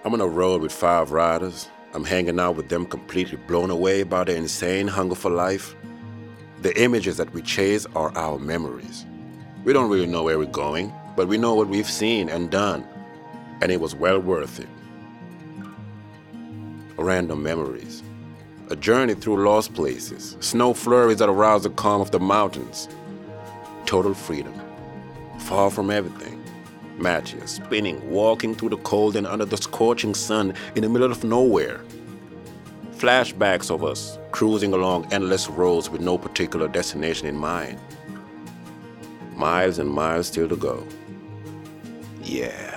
I'm on a road with 5 riders. I'm hanging out with them completely blown away by their insane hunger for life. The images that we chase are our memories. We don't really know where we're going, but we know what we've seen and done, and it was well worth it. Random memories. A journey through lost places, snow flurries that arouse the calm of the mountains. Total freedom. Far from everything. Matches, spinning, walking through the cold and under the scorching sun in the middle of nowhere. Flashbacks of us cruising along endless roads with no particular destination in mind. Miles and miles still to go. Yeah.